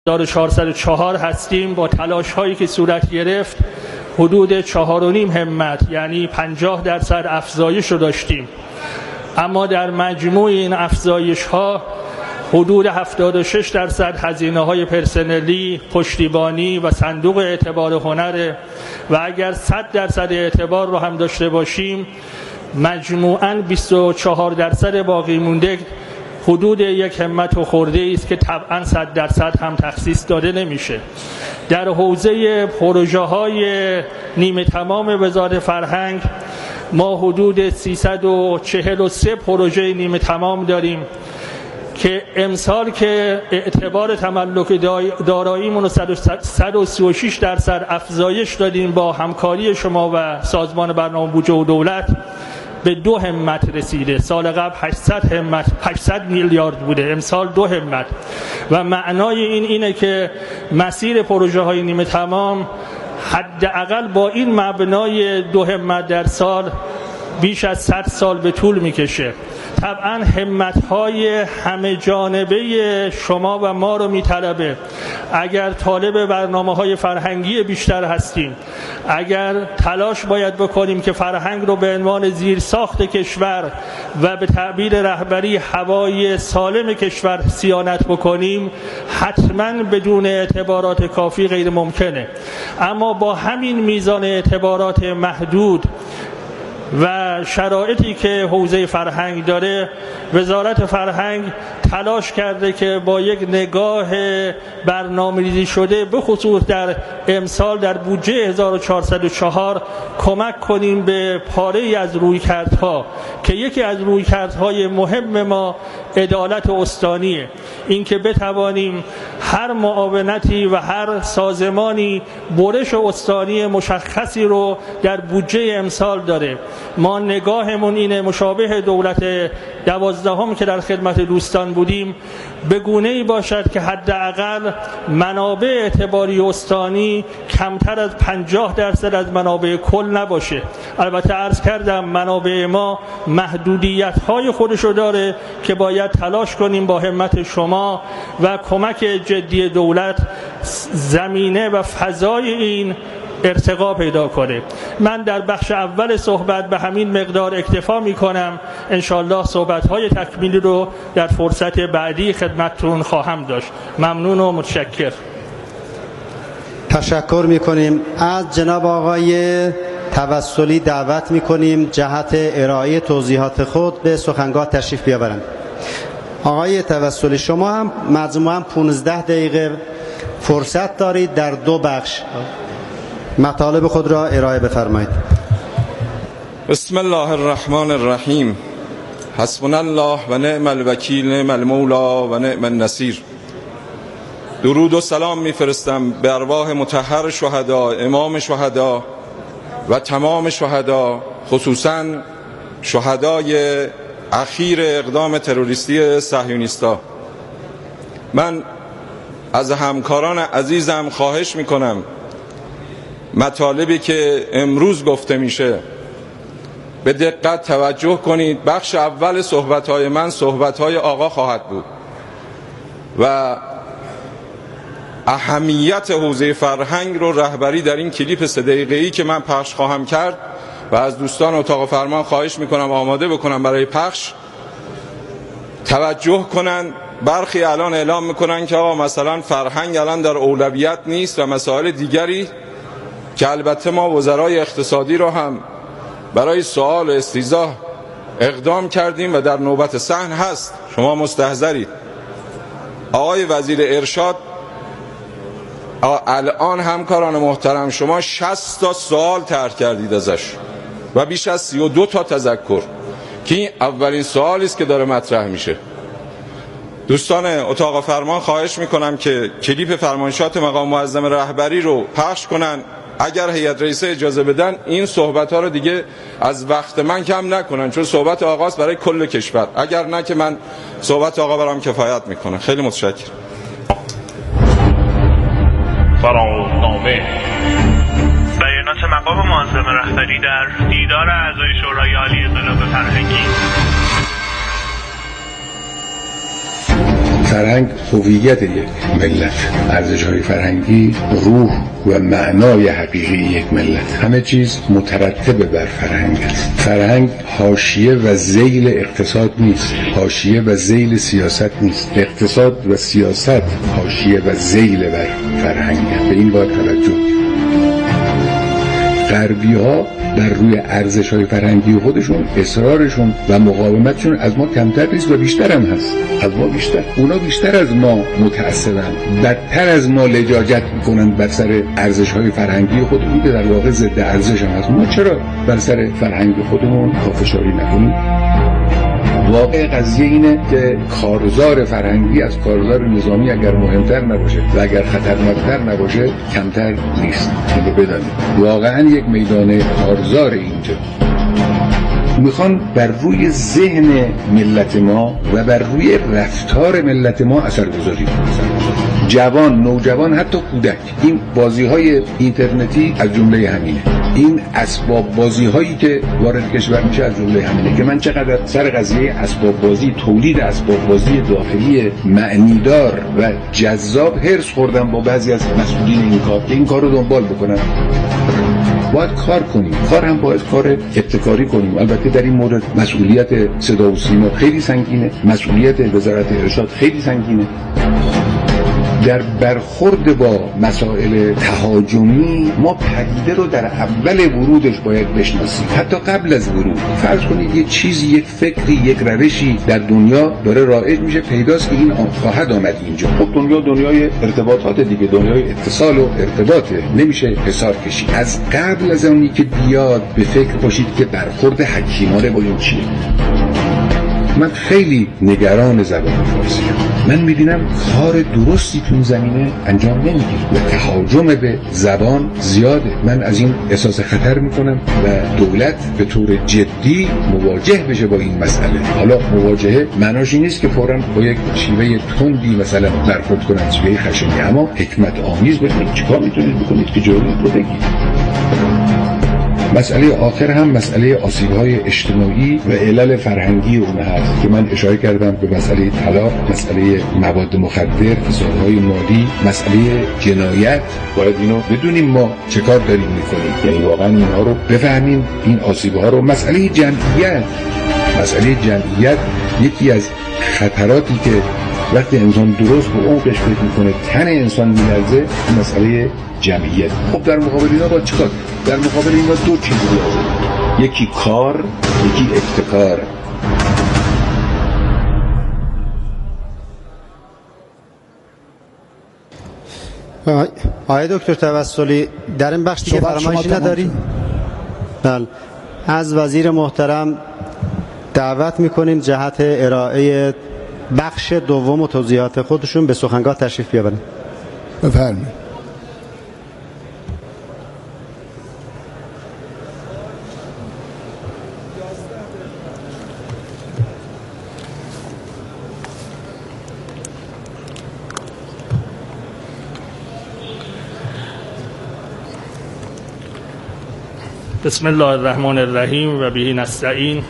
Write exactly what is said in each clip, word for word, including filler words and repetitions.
هزار و چهارصد و چهار هستیم. با تلاش هایی که صورت گرفت حدود چهار و نیم همت یعنی پنجاه درصد افزایش رو داشتیم، اما در مجموع این افزایش ها حدود هفتاد و شش درصد هزینه های پرسنلی، پشتیبانی و صندوق اعتبار هنر و اگر صد درصد اعتبار رو هم داشته باشیم مجموعاً بیست و چهار درصد باقی مونده حدود یک همت و خورده است که طبعاً صد درصد هم تخصیص داده نمیشه. در حوزه پروژه های نیمه تمام وزارت فرهنگ ما حدود سیصد و چهل و سه پروژه نیمه تمام داریم که امسال که اعتبار تملک داراییمون رو صد و سی و شش درصد افزایش دادیم با همکاری شما و سازمان برنامه بودجه و دولت به دو همت رسیده. سال قبل هشتصد همت هشتصد میلیارد بوده، امسال دو همت و معنای این اینه که مسیر پروژه های نیمه تمام حداقل با این مبنای دو همت در سال بیش از صد سال به طول میکشه. طبعا همت‌های همه جانبه شما و ما رو میطلبه. اگر طالب برنامه‌های فرهنگی بیشتر هستیم، اگر تلاش باید بکنیم که فرهنگ رو به عنوان زیرساخت کشور و به تعبیر رهبری هوای سالم کشور صیانت بکنیم، حتما بدون اعتبارات کافی غیر ممکنه. اما با همین میزان اعتبارات محدود و شرایطی که حوزه فرهنگ داره، وزارت فرهنگ تلاش کرده که با یک نگاه برنامه‌ریزی شده به خصوص در امسال در بودجه هزار و چهارصد و چهار کمک کنیم به پاره‌ای از رویکردها که یکی از رویکردهای مهم ما عدالت استانیه. این که بتوانیم هر معاونتی و هر سازمانی برش استانی مشخصی رو در بودجه امسال داره. ما نگاهمون اینه مشابه دولت دوازدهم که در خدمت دوستان بودیم به گونه‌ای باشد که حداقل منابع اعتباری استانی کمتر از پنجاه درصد از منابع کل نباشه. البته عرض کردم منابع ما محدودیت‌های خودشو داره که باید تلاش کنیم با همت شما و کمک جدی دولت زمینه و فضای این ارتقا پیدا کنه. من در بخش اول صحبت به همین مقدار اکتفا می کنم. انشالله صحبت های تکمیلی رو در فرصت بعدی خدمتتون خواهم داشت. ممنون و متشکر. تشکر می کنیم. از جناب آقای توسلی دعوت می کنیم جهت ارائه توضیحات خود به سخنگاه تشریف بیاورند. آقای توسلی شما هم مجموعاً پانزده دقیقه فرصت دارید در دو بخش مطالب خود را ارائه بفرمایید. بسم الله الرحمن الرحیم. حسبنا الله و نعم الوکیل، نعم المولا و نعم النصیر. درود و سلام میفرستم به ارواح مطهر شهدا، امام شهدا و تمام شهدا، خصوصا شهدای اخیر اقدام تروریستی صهیونیستا. من از همکاران عزیزم خواهش میکنم مطالبی که امروز گفته میشه به دقت توجه کنید. بخش اول صحبت‌های من صحبت‌های آقا خواهد بود و اهمیت حوزه فرهنگ رو رهبری در این کلیپ سه دقیقه‌ای که من پخش خواهم کرد و از دوستان اتاق فرمان خواهش میکنم آماده بکنم برای پخش توجه کنن. برخی الان اعلام میکنن که آقا مثلا فرهنگ الان در اولویت نیست و مسائل دیگری که البته ما وزرای اقتصادی رو هم برای سوال و استیضاح اقدام کردیم و در نوبت صحن هست، شما مستحضرید. آقای وزیر ارشاد الان همکاران محترم شما شصت تا سوال طرح کردید ازش و بیش از سی و دو تا تذکر که این اولین سوالی است که داره مطرح میشه. دوستان اتاق فرمان خواهش میکنم که کلیپ فرمایشات مقام معظم رهبری رو پخش کنن. اگر هیئت رئیسه اجازه بدن این صحبت ها رو دیگه از وقت من کم نکنن، چون صحبت آقاست برای کل کشور. اگر نه که من صحبت آقا برام کفایت میکنه. خیلی متشکرم. فرامنامه بیانات مقام معظم رهبری در دیدار اعضای شورای عالی انقلاب فرهنگی. فرهنگ هویت یک ملت، ارزش‌های فرهنگی روح و معنای حقیقی یک ملت. همه چیز مترتب بر فرهنگ است. فرهنگ حاشیه و ذیل اقتصاد نیست، حاشیه و ذیل سیاست نیست. اقتصاد و سیاست حاشیه و ذیل بر فرهنگ. به این باید توجه. غربی‌ها بر روی ارزش‌های فرهنگی خودشون اصرارشون و مقاومتشون از ما کمتر نیست و بیشتر هم هست. از ما بیشتر. اونا بیشتر از ما متعصبن، بدتر از ما لجاجت میکنن بر سر ارزش‌های فرهنگی خودمون که در واقع ضد ارزش هم هست. ما چرا بر سر فرهنگ خودمون پافشاری نکنیم؟ واقع قضیه اینه که کارزار فرهنگی از کارزار نظامی اگر مهمتر نباشه و اگر خطرناکتر نباشه کمتر نیست. اینو بدانید. واقعا یک میدان کارزار اینجا. میخوان بر روی ذهن ملت ما و بر روی رفتار ملت ما اثر گذاری کنند. جوان، نوجوان، حتی کودک. این بازی‌های اینترنتی از جمله همینه. این اسباب بازی‌هایی که وارد کشور میشه از جمله همینه که من چقدر سر قضیه اسباب بازی، تولید اسباب بازی داخلی معنیدار و جذاب هرس خوردم با بعضی از مسئولین این کار که این کار رو دنبال بکنن. باید کار کنیم. کار هم باید کار ابتکاری کنیم. البته در این مورد مسئولیت صدا و سیما خیلی سنگینه، مسئولیت وزارت ارشاد خیلی سنگینه. در برخورد با مسائل تهاجمی ما پدیده رو در اول ورودش باید بشناسیم، حتی قبل از ورود. فرض کنید یک چیزی، یک فکری، یک روشی در دنیا داره رایج میشه، پیداست که این خواهد آمد اینجا. خب دنیا دنیای ارتباطات دیگه، دنیای اتصال و ارتباطه، نمیشه حصار کشید. از قبل از اونی که بیاد به فکر باشید که برخورد حکیمانه با این چیه. من خیلی نگران زبان فارسی هم. من میبینم کار درستی تو این زمینه انجام نمیگیره و تهاجم به زبان زیاده. من از این احساس خطر میکنم و دولت به طور جدی مواجه بشه با این مسئله. حالا مواجهه معناش این نیست که فوراً با یک شیوه تندی مثلا برخورد کنند، شیوه خشنی، اما حکمت آمیز بکنید. چیکار میتونید بکنید که جلوی رو بگیرید؟ مسئله آخر هم مسئله آسیب‌های اجتماعی و علل فرهنگی اون هست که من اشاره کردم به مسئله طلاق، مسئله مواد مخدر، فسادهای مالی، مسئله جنایت. باید اینو بدونیم ما چه کار داریم میکنیم، یعنی واقعا اینها رو بفهمیم، این آسیب‌ها رو. مسئله جمعیت، مسئله جمعیت یکی از خطراتی که وقتی انسان درست به عمقش فکر میکنه تن انسان میلرزه، مسئله جمعیت. خب در مقابل اینا با چیکار؟ در مقابل اینا دو چیز لازم، یکی کار، یکی ابتکار. آقای دکتر توسلی در این بخش دیگه فرمایشی نداری؟ بله. از وزیر محترم دعوت میکنیم جهت ارائه بخش دوم و توضیحات خودشون به سخنگاه تشریف بیاورن. بفرمایید. بسم الله الرحمن الرحیم و به نستعین.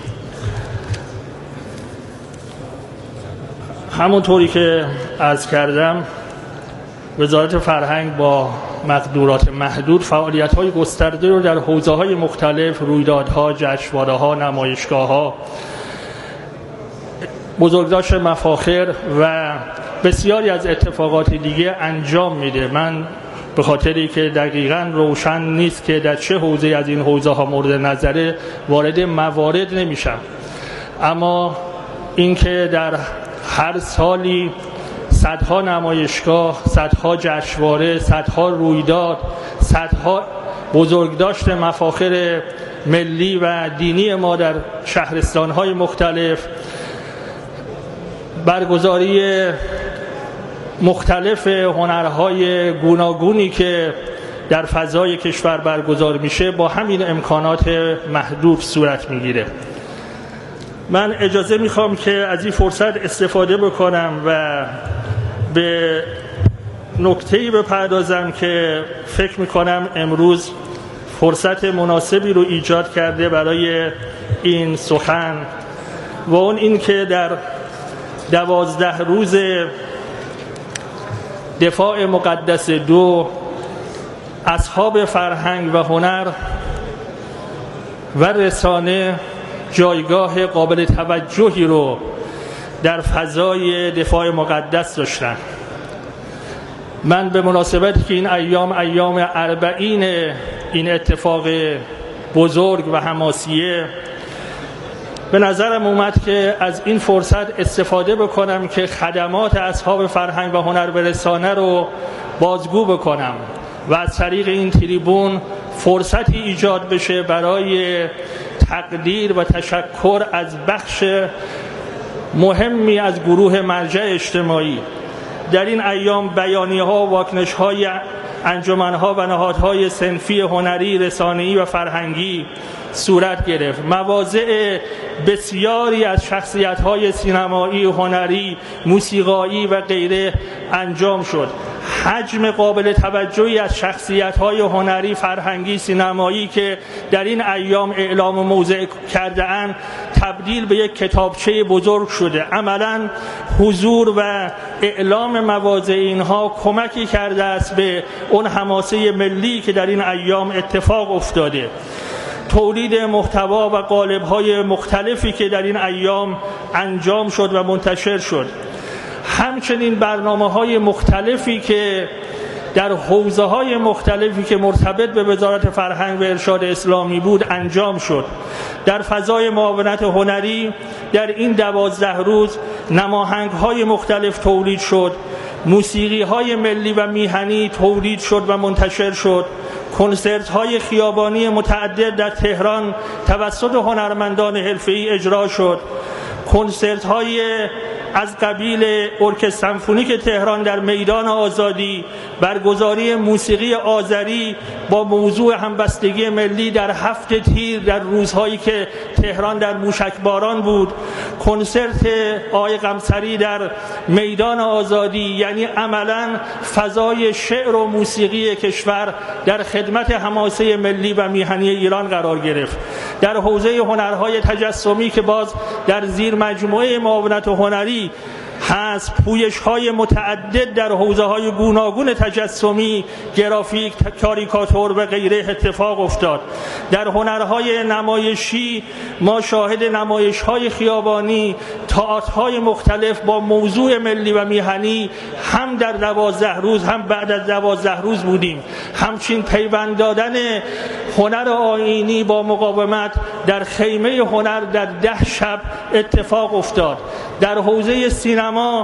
همونطوری که عرض کردم، وزارت فرهنگ با مقدورات محدود فعالیت‌های گسترده رو در حوزه‌های مختلف، رویدادها، جشنواره‌ها، نمایشگاه‌ها، بزرگداشت مفاخر و بسیاری از اتفاقات دیگه انجام میده. من به خاطری که دقیقاً روشن نیست که در چه حوزه از این حوزه‌ها مورد نظره، وارد موارد نمیشم، اما اینکه در هر سالی صدها نمایشگاه، صدها جشنواره، صدها رویداد، صدها بزرگداشت مفاخر ملی و دینی ما در شهرستان‌های مختلف، برگزاری مختلف هنرهای گوناگونی که در فضای کشور برگزار میشه، با همین امکانات محدود صورت میگیره. من اجازه میخوام که از این فرصت استفاده بکنم و به نکته‌ای بپردازم که فکر میکنم امروز فرصت مناسبی رو ایجاد کرده برای این سخن، و اون این که در دوازده روز دفاع مقدس دو، اصحاب فرهنگ و هنر و رسانه جایگاه قابل توجهی رو در فضای دفاع مقدس داشتن. من به مناسبت که این ایام ایام اربعین این اتفاق بزرگ و حماسیه، به نظرم اومد که از این فرصت استفاده بکنم که خدمات اصحاب فرهنگ و هنر به رسانه رو بازگو بکنم و از طریق این تریبون فرصتی ایجاد بشه برای تقدیر و تشکر از بخش مهمی از گروه مرجع اجتماعی. در این ایام بیانیه‌ها و واکنش‌های انجمن‌ها و نهادهای صنفی هنری، رسانه‌ای و فرهنگی صورت گرفت. مواضع بسیاری از شخصیت‌های سینمایی، هنری، موسیقایی و غیره انجام شد. حجم قابل توجهی از شخصیت‌های هنری، فرهنگی، سینمایی که در این ایام اعلام موضع کرده‌اند تبدیل به یک کتابچه بزرگ شده. عملاً حضور و اعلام مواضع اینها کمکی کرده است به اون حماسه ملی که در این ایام اتفاق افتاده. تولید محتوا و قالب‌های مختلفی که در این ایام انجام شد و منتشر شد. همچنین برنامه‌های مختلفی که در حوزه‌های مختلفی که مرتبط به وزارت فرهنگ و ارشاد اسلامی بود انجام شد. در فضای معاونت هنری در این دوازده روز نماهنگ‌های مختلف تولید شد، موسیقی‌های ملی و میهنی تولید شد و منتشر شد، کنسرت‌های خیابانی متعدد در تهران توسط هنرمندان حرفه‌ای اجرا شد، کنسرت‌های از قبیل ارکستر سمفونیک تهران در میدان آزادی، برگزاری موسیقی آذری با موضوع همبستگی ملی در هفت تیر در روزهایی که تهران در موشکباران بود، کنسرت آقای قمصری در میدان آزادی. یعنی عملاً فضای شعر و موسیقی کشور در خدمت حماسه ملی و میهنی ایران قرار گرفت. در حوزه هنرهای تجسمی که باز در زیر مجموعه معاونت هنری هست، پویش‌های متعدد در حوزه‌های گوناگون تجسمی، گرافیک، کاریکاتور و غیره اتفاق افتاد. در هنرهای نمایشی ما شاهد نمایش‌های خیابانی، تئاترهای مختلف با موضوع ملی و میهنی هم در دوازده روز هم بعد از دوازده روز بودیم. همچنین پیوند دادن هنر آیینی با مقاومت در خیمه هنر در ده شب اتفاق افتاد. در حوزه سینما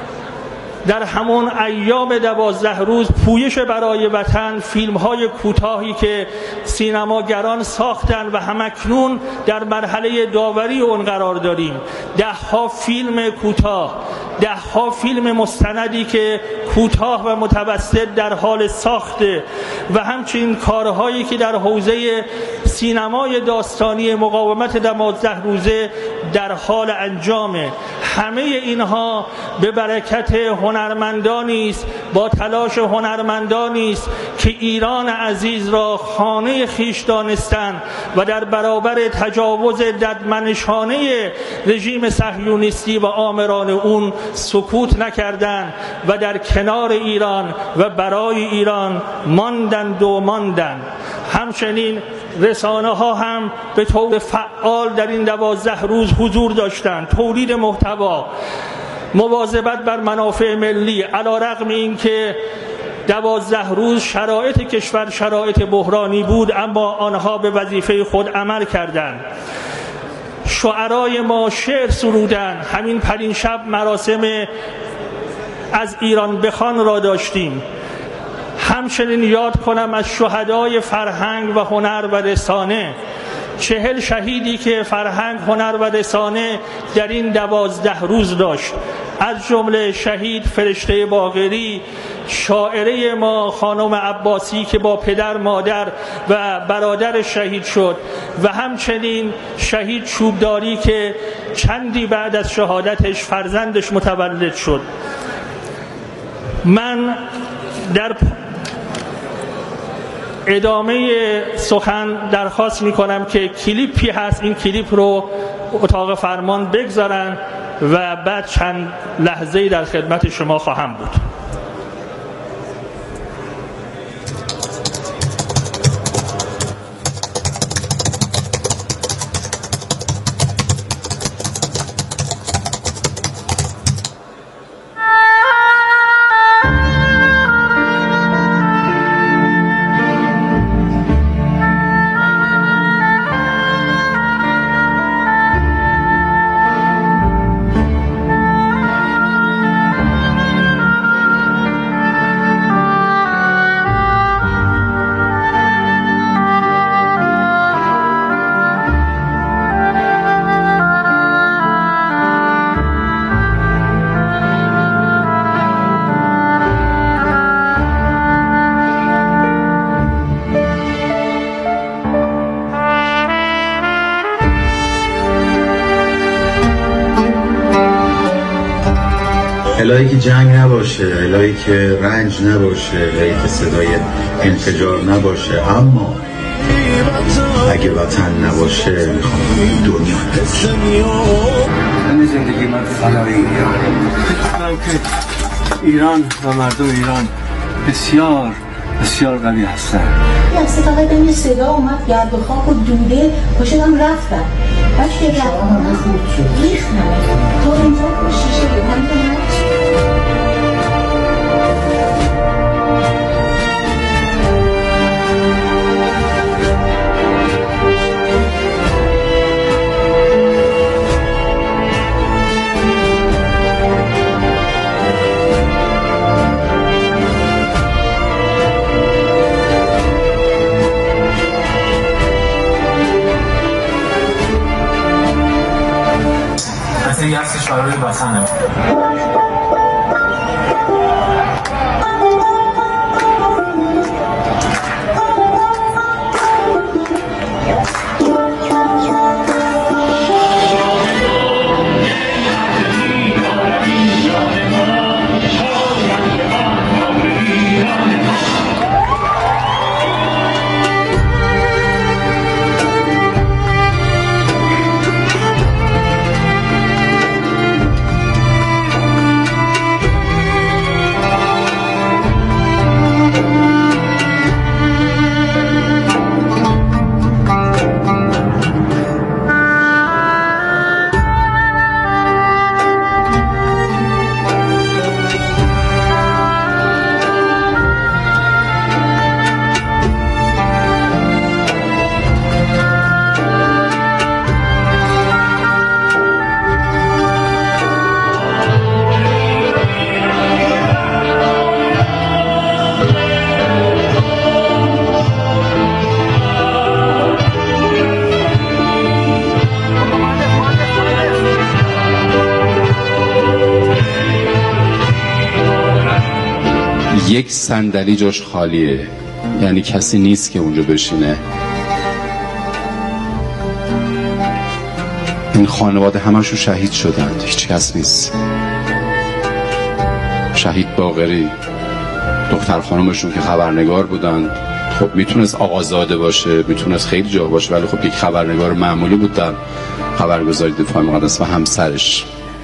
در همون ایام دوازده روز پویش برای وطن، فیلم های کوتاهی که سینماگران ساختن و همکنون در مرحله داوری اون قرار داریم، ده ها فیلم کوتاه، ده ها فیلم مستندی که کوتاه و متوسط در حال ساخته و همچنین کارهایی که در حوزه سینمای داستانی مقاومت دوازده روزه در حال انجامه. همه اینها به برکت هنرمندانی است، با تلاش هنرمندانی است که ایران عزیز را خانه خیش دانستند و در برابر تجاوز ددمنشانه رژیم صهیونیستی و آمران اون سکوت نکردند و در کنار ایران و برای ایران ماندند و ماندند. همچنین رسانه ها هم به طور فعال در این دوازده روز حضور داشتند. تولید محتوا، مواظبت بر منافع ملی، علی‌رغم این که دوازده روز شرایط کشور شرایط بحرانی بود، اما آنها به وظیفه خود عمل کردند. شعرای ما شعر سرودند. همین پرین شب مراسم از ایران بخوان را داشتیم. همچنین یاد کنم از شهدای فرهنگ و هنر و رسانه، چهل شهیدی که فرهنگ، هنر و رسانه در این دوازده روز داشت، از جمله شهید فرشته باقری، شاعره ما خانم عباسی که با پدر، مادر و برادر شهید شد و همچنین شهید چوبداری که چندی بعد از شهادتش فرزندش متولد شد. من در ادامه سخن درخواست میکنم که کلیپی هست، این کلیپ رو اتاق فرمان بگذارن و بعد چند لحظه‌ای در خدمت شما خواهم بود. الهی که جنگ نباشه، الهی که رنج نباشه، الهی که صدای انفجار نباشه. اما اگه وطن نباشه میخوام دنیا نباشه. همه زندگی من فدای ایرانه. فکر که ایران و مردم ایران بسیار بسیار قوی هستن. یه از فقط این صدا اومد، گرد و خاک و دوده پاشدم رفتن. بعد که رفتن ریختن تا اینجا شیشه بودن تو نفت. یه هستی شعاری وطنه. یک صندلی جاش خالیه، یعنی کسی نیست که اونجا بشینه. این خانواده همشون شهید شدند، هیچ کس نیست. شهید باقری، دختر خانمشون که خبرنگار بودند، خب میتونست آقازاده باشه، میتونست خیلی جا باشه، ولی خب یک خبرنگار معمولی بود در خبرگزاری دفاع مقدس، و همسرش.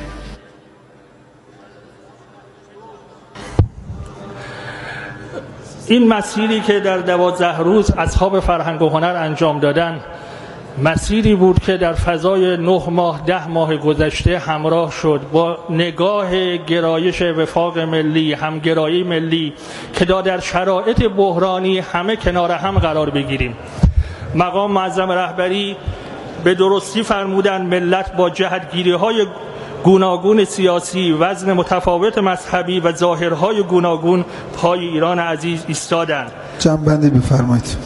این مسیری که در دوازده روز اصحاب فرهنگ و هنر انجام دادن، مسیری بود که در فضای نه ماه ده ماه گذشته همراه شد با نگاه گرایش وفاق ملی، همگرایی ملی که در شرایط بحرانی همه کنار هم قرار بگیریم. مقام معظم رهبری به درستی فرمودن ملت با جهتگیری‌های گوناگون سیاسی، وزن متفاوت مذهبی و ظاهرهای گوناگون پای ایران عزیز ایستادند. جنبندی بفرمایید.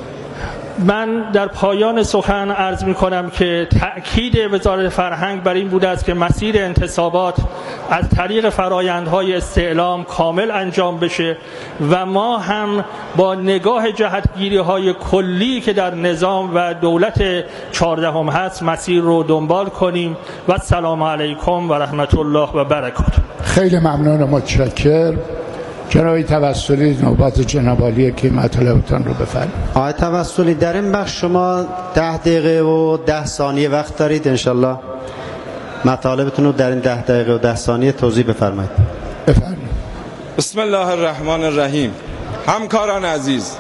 من در پایان سخن عرض می کنم که تأکید وزارت فرهنگ بر این بوده است که مسیر انتصابات از طریق فرایندهای استعلام کامل انجام بشه و ما هم با نگاه جهتگیری های کلی که در نظام و دولت چهاردهم هست مسیر رو دنبال کنیم. و السلام علیکم و رحمت الله و برکاته. خیلی ممنون و متشکرم. جناب توسلی، نوبت جناب عالی که مطالبتان رو بفرمایید. آقای توسلی، در این بخش شما ده دقیقه و ده ثانیه وقت دارید، انشالله مطالبتون رو در این ده دقیقه و ده ثانیه توضیح بفرمایید. بفرمایید. بسم الله الرحمن الرحیم. همکاران عزیز،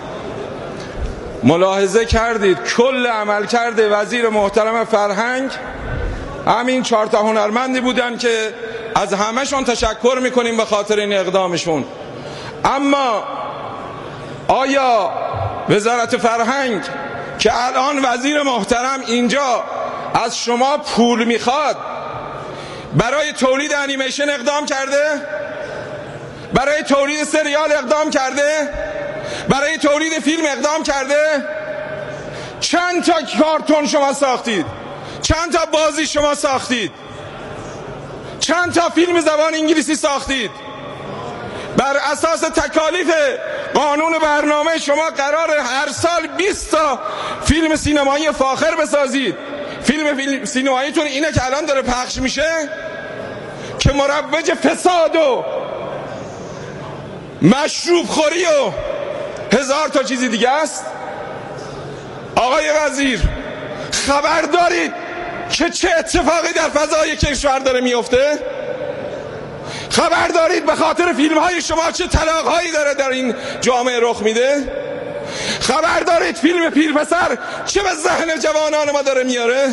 ملاحظه کردید کل عمل کرده وزیر محترم فرهنگ همین چهار تا هنرمندی بودن که از همهشون تشکر میکنیم به خاطر این اقدامشون. اما آیا وزارت فرهنگ که الان وزیر محترم اینجا از شما پول میخواد برای تولید انیمیشن اقدام کرده؟ برای تولید سریال اقدام کرده؟ برای تولید فیلم اقدام کرده؟ چند تا کارتون شما ساختید؟ چند تا بازی شما ساختید؟ چند تا فیلم زبان انگلیسی ساختید؟ بر اساس تکالیف قانون برنامه شما قرار هر سال بیست تا فیلم سینمایی فاخر بسازید. فیلم, فیلم سینماییتون اینه که الان داره پخش میشه. که مروج فساد و مشروب خوری و هزار تا چیزی دیگه است؟ آقای وزیر خبر دارید که چه اتفاقی در فضای کشور داره میفته؟ خبر دارید به خاطر فیلم های شما چه طلاق هایی داره در این جامعه رخ میده؟ خبر دارید فیلم پیرپسر چه به ذهن جوانان ما داره میاره؟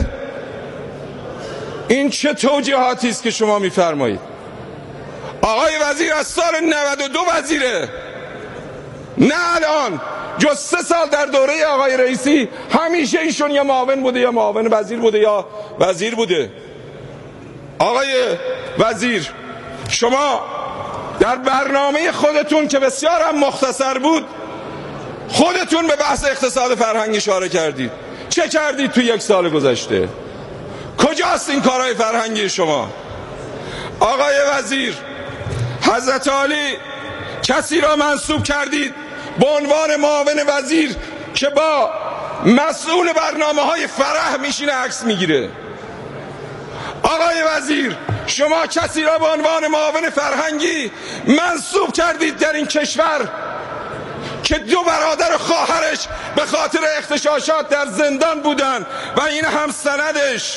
این چه توجیهاتی است که شما میفرمایید؟ آقای وزیر از سال نود و دو وزیره، نه الان، جز سه سال در دوره آقای رئیسی همیشه ایشون یا معاون بوده یا معاون وزیر بوده یا وزیر بوده. آقای وزیر شما در برنامه خودتون که بسیار هم مختصر بود خودتون به بحث اقتصاد فرهنگی اشاره کردید. چه کردید تو یک سال گذشته؟ کجاست این کارهای فرهنگی شما؟ آقای وزیر حضرت عالی کسی را منصوب کردید به عنوان معاون وزیر که با مسئول برنامه های فرح میشینه عکس میگیره. آقای وزیر شما کسی را به عنوان معاون فرهنگی منصوب کردید در این کشور که دو برادر خواهرش به خاطر اغتشاشات در زندان بودن و این هم سندش.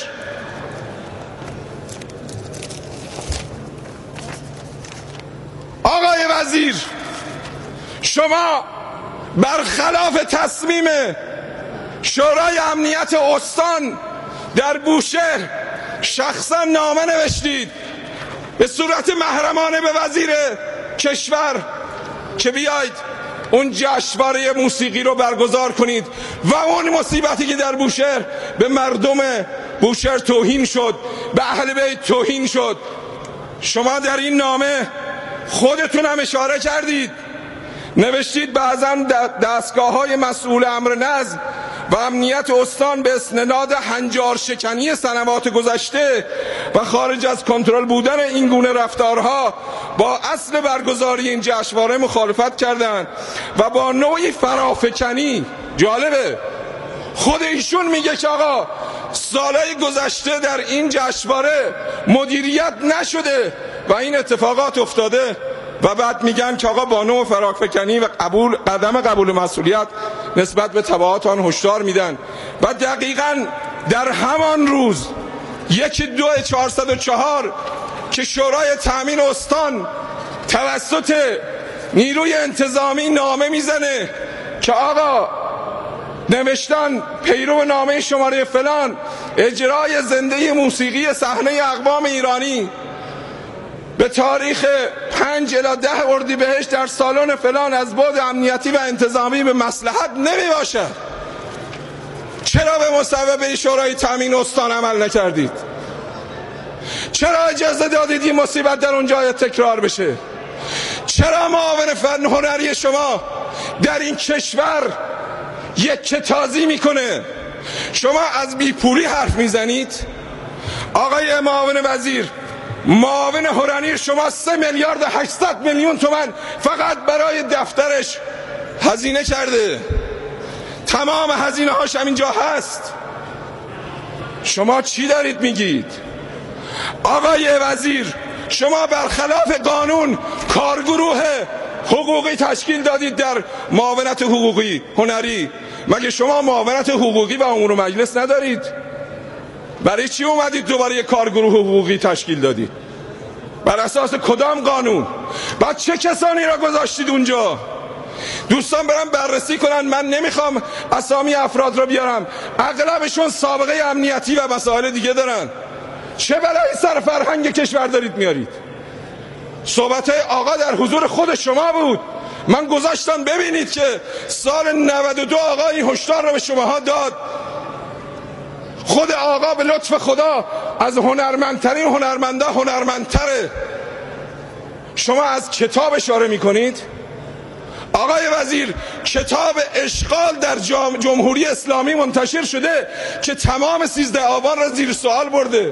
آقای وزیر شما برخلاف تصمیم شورای امنیت استان در بوشهر شخصا نامه نوشتید به صورت محرمانه به وزیر کشور که بیاید اون جشنواره موسیقی رو برگزار کنید و اون مصیبتی که در بوشهر به مردم بوشهر توهین شد، به اهل بیت توهین شد، شما در این نامه خودتون هم اشاره کردید، نوشتید بعضا دستگاه های مسئول امر نظم و امنیت استان به استناد هنجار شکنی سنوات گذشته و خارج از کنترل بودن این گونه رفتارها با اصل برگزاری این جشنواره مخالفت کردند و با نوعی فرافکنی. جالبه خود ایشون میگه که آقا سالهای گذشته در این جشنواره مدیریت نشده و این اتفاقات افتاده و بعد میگن که آقا با نوع فرافکنی و قبول قدم قبول مسئولیت نسبت به تبعات آن هشدار میدن. و دقیقاً در همان روز یک دو چهارصد و چهار که شورای تامین استان توسط نیروی انتظامی نامه میزنه که آقا نوشتن پیرو نامه شماره فلان اجرای زنده موسیقی صحنه اقوام ایرانی به تاریخ پنج الی ده اردیبهشت در سالن فلان از بعد امنیتی و انتظامی به مصلحت نمی باشد. چرا به مصوبه شورای تامین استان عمل نکردید؟ چرا اجازه دادید این مصیبت در اونجا تکرار بشه؟ چرا معاون فن هنری شما در این کشور یک کتازی میکنه؟ شما از بیپولی حرف میزنید؟ آقای معاون وزیر، معاون هنری شما سه میلیارد و هشتصد میلیون تومان فقط برای دفترش هزینه کرده. تمام هزینه هاش همینجا هست. شما چی دارید میگید؟ آقای وزیر شما برخلاف قانون کارگروه حقوقی تشکیل دادید در معاونت حقوقی هنری. مگه شما معاونت حقوقی و امور مجلس ندارید؟ برای چی اومدید دوباره یک کارگروه حقوقی تشکیل دادید؟ بر اساس کدام قانون؟ بعد چه کسانی را گذاشتید اونجا؟ دوستان برام بررسی کنن، من نمیخوام اسامی افراد را بیارم، اغلبشون سابقه امنیتی و مسائل دیگه دارن. چه بلایی سر فرهنگ کشور دارید میارید؟ صحبت آقا در حضور خود شما بود. من گذاشتم ببینید که سال نود و دو آقا این هشدار را به شماها داد. خود آقا به لطف خدا از هنرمندترین هنرمنده هنرمندتره. شما از کتاب اشاره میکنید؟ آقای وزیر کتاب اشغال در جمهوری اسلامی منتشر شده که تمام سیزده آبان را زیر سوال برده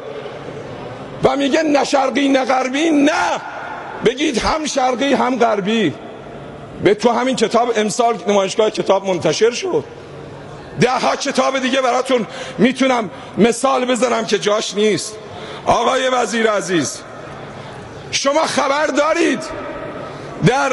و میگه نه شرقی نه غربی. نه، بگید هم شرقی هم غربی. به تو همین کتاب امسال نمایشگاه کتاب منتشر شد. ده ها کتاب دیگه براتون میتونم مثال بزنم که جاش نیست. آقای وزیر عزیز، شما خبر دارید در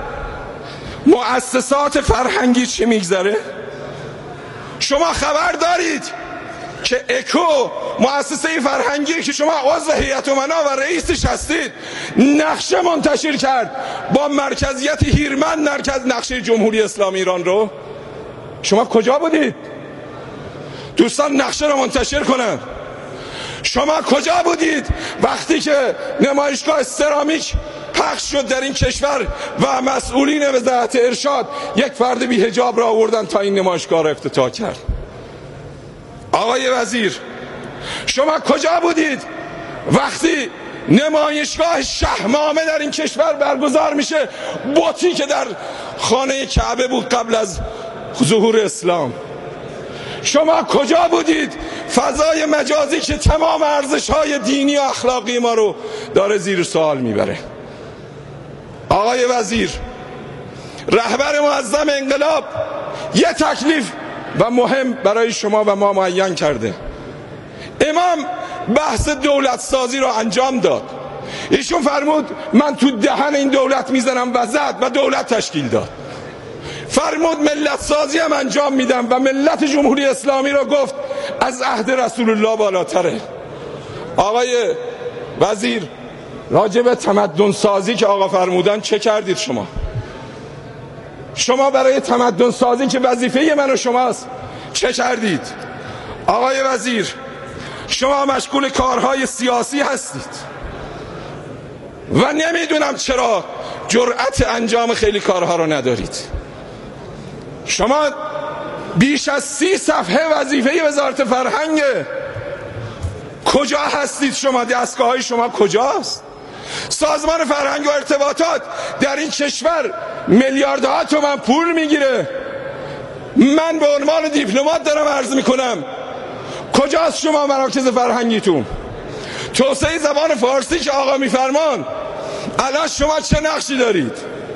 مؤسسات فرهنگی چی میگذره؟ شما خبر دارید که اکو مؤسسه فرهنگی که شما عضو هیئت امنا و رئیسش هستید نقشه منتشر کرد با مرکزیت هیرمن مرکز نقشه جمهوری اسلامی ایران رو؟ شما کجا بودید؟ دوستان نقشه رو منتشر کنن. شما کجا بودید وقتی که نمایشگاه سرامیک پخش شد در این کشور و مسئولین وزارت ارشاد یک فرد بی حجاب را آوردن تا این نمایشگاه را افتتاح کرد؟ آقای وزیر شما کجا بودید وقتی نمایشگاه شهمامه در این کشور برگزار میشه، بتی که در خانه کعبه بود قبل از ظهور اسلام؟ شما کجا بودید فضای مجازی که تمام ارزش‌های دینی و اخلاقی ما رو داره زیر سوال میبره؟ آقای وزیر رهبر معظم انقلاب یه تکلیف و مهم برای شما و ما معین کرده. امام بحث دولت سازی رو انجام داد. ایشون فرمود من تو دهن این دولت میزنم و زد و دولت تشکیل داد. فرمود ملت سازی هم انجام میدم و ملت جمهوری اسلامی رو گفت از عهد رسول الله بالاتره. آقای وزیر راجب تمدن سازی که آقا فرمودن چه کردید شما؟ شما برای تمدن سازی که وظیفه من و شماست چه کردید؟ آقای وزیر شما مشغول کارهای سیاسی هستید و نمیدونم چرا جرأت انجام خیلی کارها رو ندارید. شما بیش از سی صفحه وظیفه وزارت فرهنگ، کجا هستید شما؟ دستگاه های شما کجاست؟ سازمان فرهنگ و ارتباطات در این کشور میلیاردها تومان پول میگیره. من به عنوان دیپلمات دارم عرض میکنم کجاست شما مراکز فرهنگیتون؟ توسعه زبان فارسی که آقا میفرمان الان شما چه نقشی دارید؟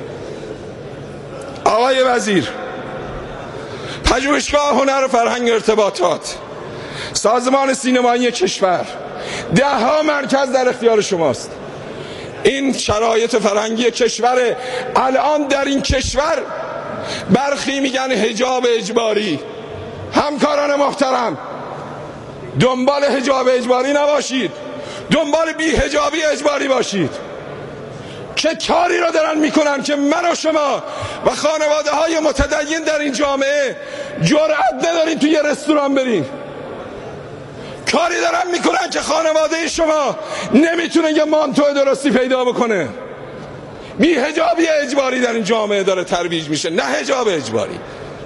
آقای وزیر پژوهشگاه هنر و فرهنگ ارتباطات، سازمان سینمایی کشور، ده ها مرکز در اختیار شماست. این شرایط فرهنگی کشور الان در این کشور برخی میگن حجاب اجباری. همکاران محترم دنبال حجاب اجباری نباشید، دنبال بی حجابی اجباری باشید. چه کاری رو دارن میکنن که من و شما و خانواده های متدین در این جامعه جرأت ندارین توی یه رستوران برین؟ کاری دارن میکنن که خانواده شما نمیتونه یه مانتو درستی پیدا بکنه. بی حجابی اجباری در این جامعه داره ترویج میشه، نه حجاب اجباری.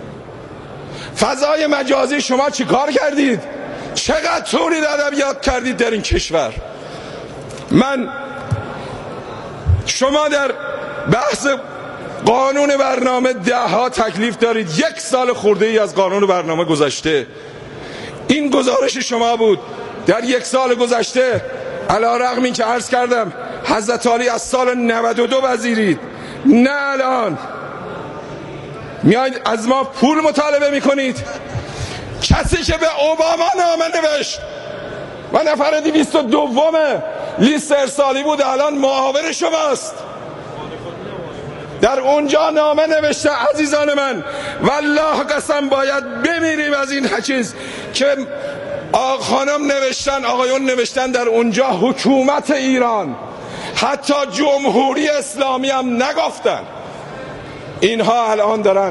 فضای مجازی شما چی کار کردید؟ چقدر تولید ادبیات کردید در این کشور؟ من شما در بحث قانون برنامه ده ها تکلیف دارید. یک سال خورده ای از قانون برنامه گذشته. این گزارش شما بود در یک سال گذشته. علی رغم این که عرض کردم حضرت علی از سال نود و دو وزیرید، نه الان میاید از ما پول مطالبه میکنید. کسی که به اوباما نامه نوشت و نفر دویست و دوم لیست ارسالی بود الان معاون شماست، در اونجا نامه نوشته. عزیزان من والله قسم باید بمیریم از این چیز که آقا خانم نوشتن، آقایون نوشتن در اونجا حکومت ایران، حتی جمهوری اسلامی هم نگفتن. اینها الان دارن